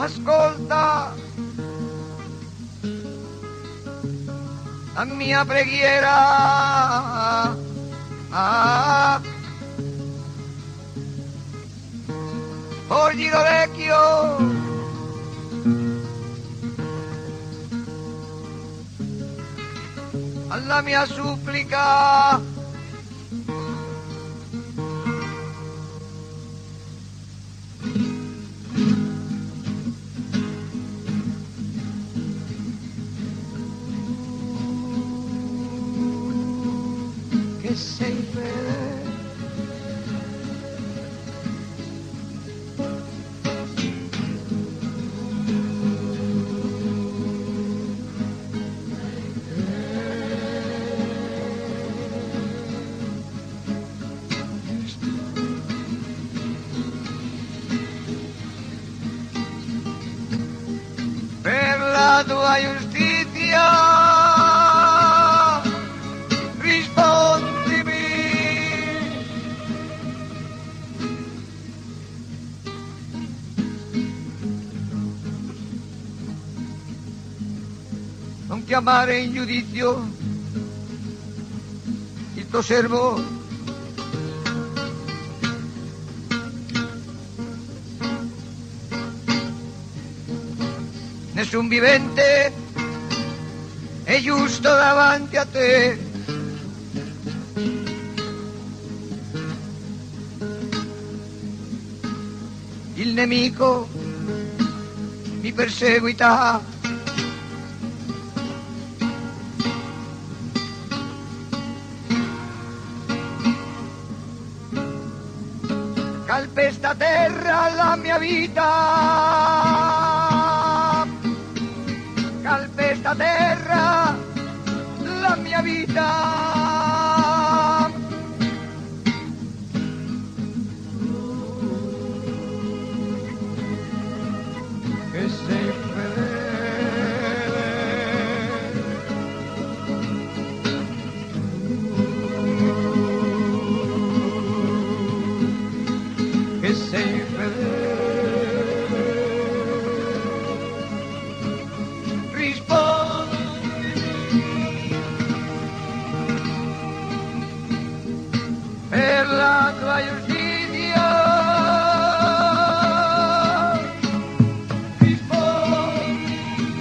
ascolta la mia preghiera. Porgi l'orecchio alla mia supplica. Che sei fedele. Per la tua giustizia rispondimi. Non chiamare in giudizio il tuo servo. Nessun vivente è giusto davanti a te. Il nemico mi perseguita. Calpesta terra la mia vita. Calpesta terra la mia vita. Che sei fedele. Che sei fedele. Per la tua giustizia rispondi.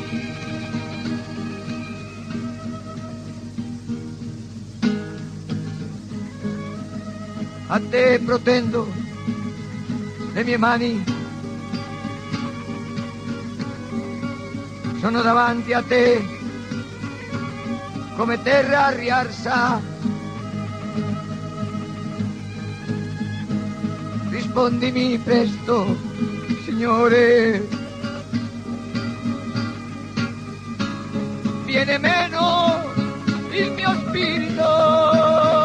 A te protendo le mie mani, sono davanti a te come terra riarsa. Rispondimi presto, Signore. Viene meno il mio spirito.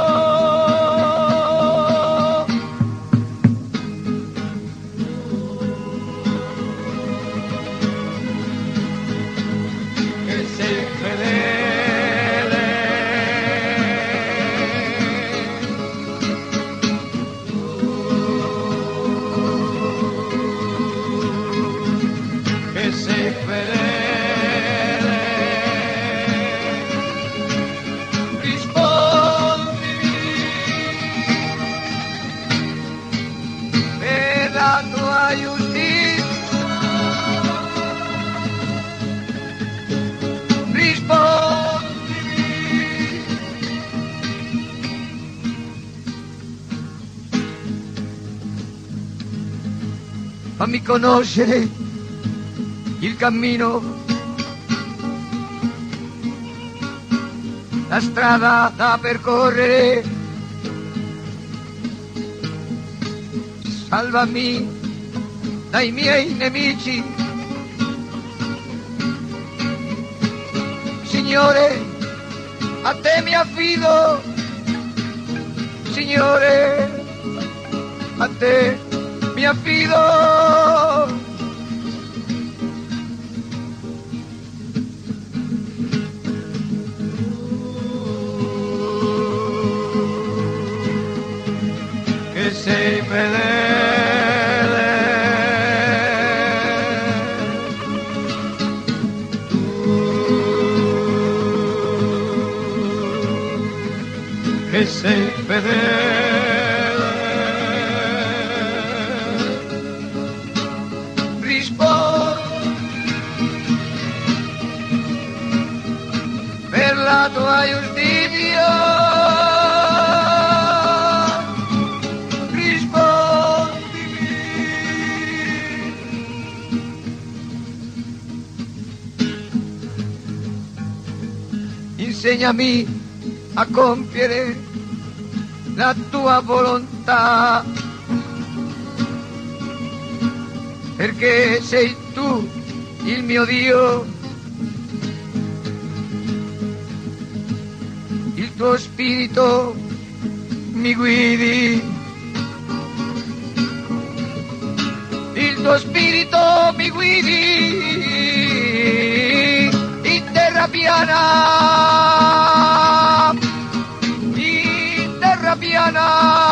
Che sei fedele. Sei fedele, rispondimi per la tua giustizia, rispondimi. Fammi conoscere il cammino, la strada da percorrere. Salvami dai miei nemici. Signore, a te mi affido. Signore, a te mi affido. Che sei fedele. che sei fedele. Rispondi per la tua giustizia, rispondimi. Insegnami a compiere la tua volontà, perché sei tu il mio Dio, il tuo spirito mi guidi, il tuo spirito mi guidi in terra piana, in terra piana.